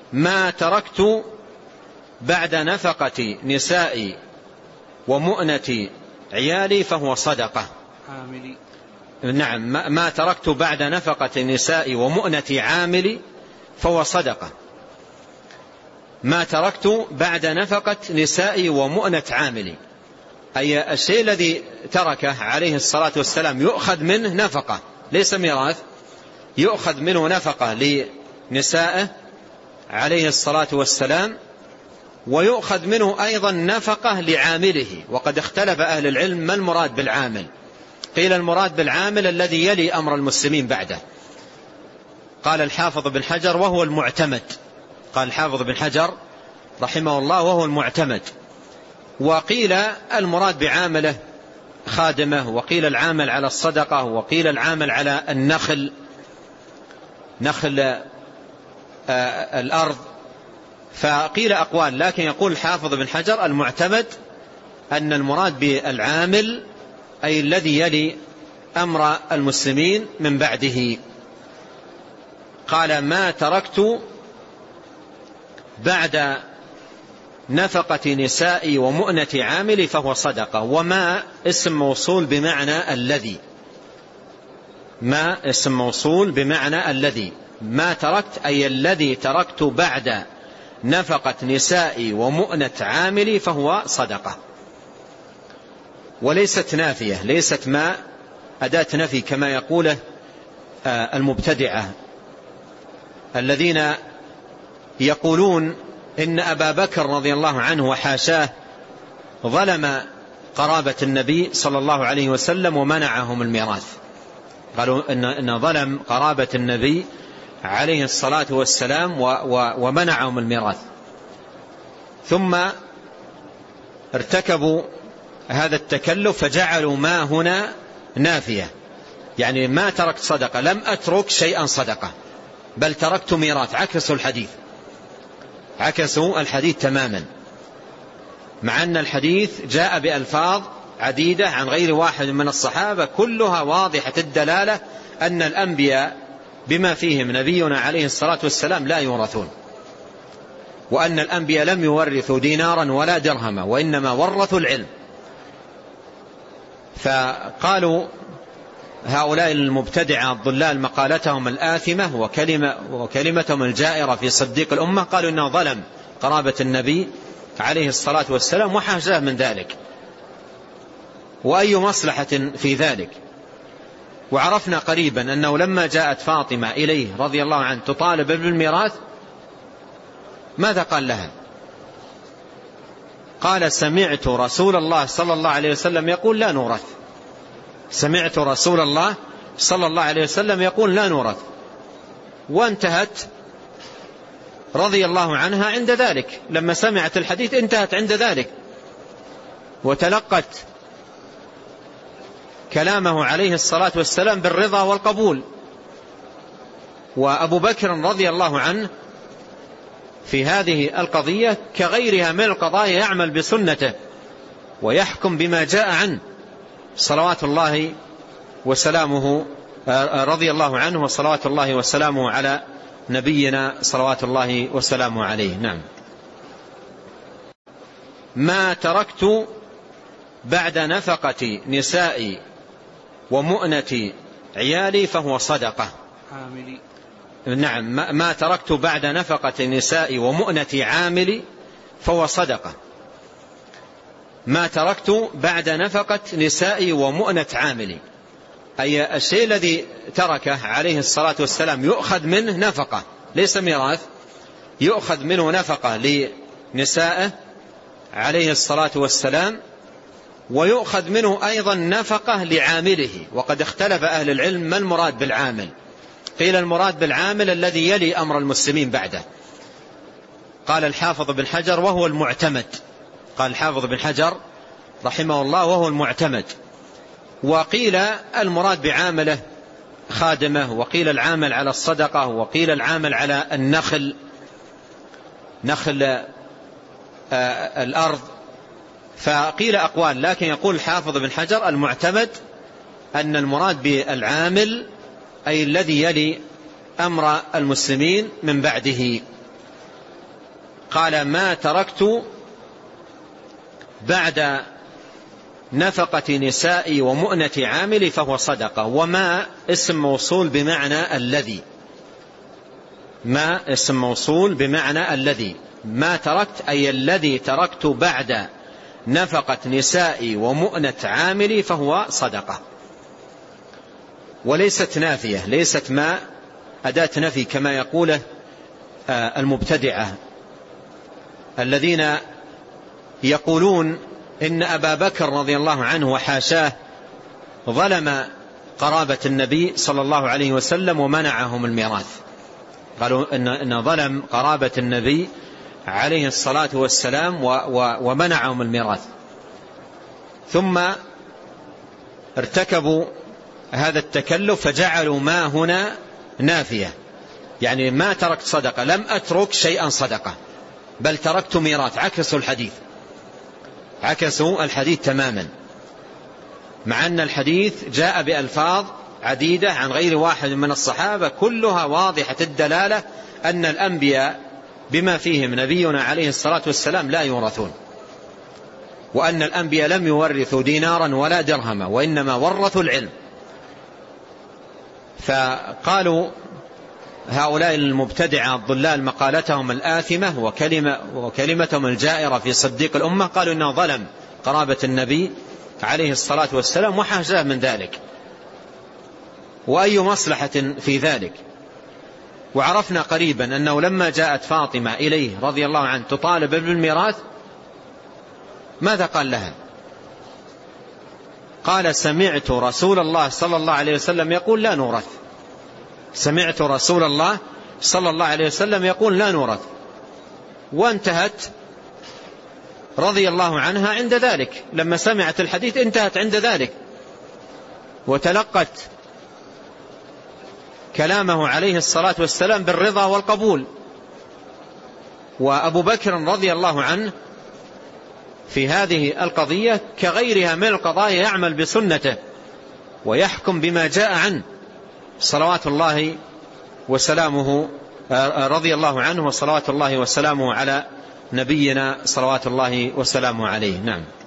ما تركت بعد نفقة نسائي ومؤنة عيالي فهو صدقة. نعم، ما تركت بعد نفقة نسائي ومؤنة عاملي فهو صدقة. ما تركت بعد نفقة نسائي ومؤنة عاملي، أي الشيء الذي تركه عليه الصلاة والسلام يؤخذ منه نفقة، ليس ميراث، يؤخذ منه نفقة لنسائه عليه الصلاة والسلام، ويؤخذ منه أيضا نفقة لعامله. وقد اختلف أهل العلم ما المراد بالعامل. قيل المراد بالعامل الذي يلي أمر المسلمين بعده، قال الحافظ بن حجر وهو المعتمد، قال الحافظ بن حجر رحمه الله وهو المعتمد. وقيل المراد بعامله خادمه، وقيل العامل على الصدقة، وقيل العامل على النخل، نخل الأرض، فقيل أقوال، لكن يقول الحافظ بن حجر المعتمد أن المراد بالعامل أي الذي يلي أمر المسلمين من بعده. قال ما تركت بعد نفقة نسائي ومؤنة عاملي فهو صدقة. وما اسم موصول بمعنى الذي، ما اسم موصول بمعنى الذي. ما تركت أي الذي تركت بعد نفقة نسائي ومؤنة عاملي فهو صدقة، وليست نافية، ليست ما أداة نفي كما يقوله المبتدعة الذين يقولون إن أبا بكر رضي الله عنه وحاشاه ظلم قرابة النبي صلى الله عليه وسلم ومنعهم الميراث. قالوا إن ظلم قرابة النبي عليه الصلاة والسلام ومنعهم الميراث، ثم ارتكبوا هذا التكلف فجعلوا ما هنا نافية، يعني ما تركت صدقة، لم أترك شيئا صدقة بل تركت ميراث. عكسوا الحديث، عكسوا الحديث تماما، مع أن الحديث جاء بألفاظ عديدة عن غير واحد من الصحابة كلها واضحة الدلالة أن الأنبياء بما فيهم نبينا عليه الصلاة والسلام لا يورثون، وأن الأنبياء لم يورثوا دينارا ولا درهما، وإنما ورثوا العلم. فقالوا هؤلاء المبتدعة الضلال مقالتهم الآثمة وكلمتهم الجائرة في صديق الأمة، قالوا إنه ظلم قرابة النبي عليه الصلاة والسلام وحاشاه من ذلك، وأي مصلحة في ذلك. وعرفنا قريبا أنه لما جاءت فاطمة إليه رضي الله عنه تطالب بالميراث ماذا قال لها؟ قال سمعت رسول الله صلى الله عليه وسلم يقول لا نورث، سمعت رسول الله صلى الله عليه وسلم يقول لا نورث. وانتهت رضي الله عنها عند ذلك، لما سمعت الحديث انتهت عند ذلك وتلقت كلامه عليه الصلاة والسلام بالرضا والقبول. وأبو بكر رضي الله عنه في هذه القضية كغيرها من القضايا يعمل بسنته ويحكم بما جاء عنه صلوات الله وسلامه، رضي الله عنه وصلوات الله وسلامه على نبينا صلوات الله وسلامه عليه. نعم. ما تركت بعد نفقة نسائي ومؤنة عيالي فهو صدقة. نعم، ما تركت بعد نفقة نسائي ومؤنة عاملي فهو صدقة. ما تركت بعد نفقة نسائي ومؤنة عاملي، أي الشيء الذي تركه عليه الصلاة والسلام يؤخذ منه نفقة، ليس ميراث، يؤخذ منه نفقة لنسائه عليه الصلاة والسلام، ويؤخذ منه أيضا نفقة لعامله. وقد اختلف أهل العلم ما المراد بالعامل. قيل المراد بالعامل الذي يلي أمر المسلمين بعده، قال الحافظ بن حجر وهو المعتمد، قال الحافظ بن حجر رحمه الله وهو المعتمد. وقيل المراد بعامله خادمه، وقيل العامل على الصدقة، وقيل العامل على النخل، نخل الأرض، فقيل أقوال، لكن يقول الحافظ بن حجر المعتمد أن المراد بالعامل أي الذي يلي أمر المسلمين من بعده. قال ما تركت بعد نفقة نسائي ومؤنة عاملي فهو صدقة. وما اسم موصول بمعنى الذي، ما اسم موصول بمعنى الذي. ما تركت أي الذي تركت بعد نفقة نسائي ومؤنة عاملي فهو صدقة، وليست نافية، ليست ما أداة نفي كما يقوله المبتدعة الذين يقولون إن أبا بكر رضي الله عنه وحاشاه ظلم قرابة النبي صلى الله عليه وسلم ومنعهم الميراث. قالوا إن ظلم قرابة النبي عليه الصلاة والسلام ومنعهم الميراث، ثم ارتكبوا هذا التكلف فجعلوا ما هنا نافية، يعني ما تركت صدقة، لم أترك شيئا صدقة بل تركت ميراث. عكسوا الحديث، عكسوا الحديث تماما، مع أن الحديث جاء بألفاظ عديدة عن غير واحد من الصحابة كلها واضحة الدلالة أن الأنبياء بما فيهم نبينا عليه الصلاة والسلام لا يورثون، وأن الأنبياء لم يورثوا دينارا ولا درهما وإنما ورثوا العلم. فقالوا هؤلاء المبتدعة الضلال مقالتهم الآثمة وكلمتهم الجائرة في صديق الأمة، قالوا إنه ظلم قرابة النبي عليه الصلاة والسلام وحاشاه من ذلك، وأي مصلحة في ذلك. وعرفنا قريبا أنه لما جاءت فاطمة إليه رضي الله عنه تطالب بالميراث ماذا قال لها؟ قال سمعت رسول الله صلى الله عليه وسلم يقول لا نورث، سمعت رسول الله صلى الله عليه وسلم يقول لا نورث، وانتهت رضي الله عنها عند ذلك. لما سمعت الحديث انتهت عند ذلك وتلقت كلامه عليه الصلاة والسلام بالرضا والقبول. وأبو بكر رضي الله عنه في هذه القضية كغيرها من القضايا يعمل بسنته ويحكم بما جاء عنه صلوات الله وسلامه، رضي الله عنه وصلوات الله وسلامه على نبينا صلوات الله وسلامه عليه. نعم.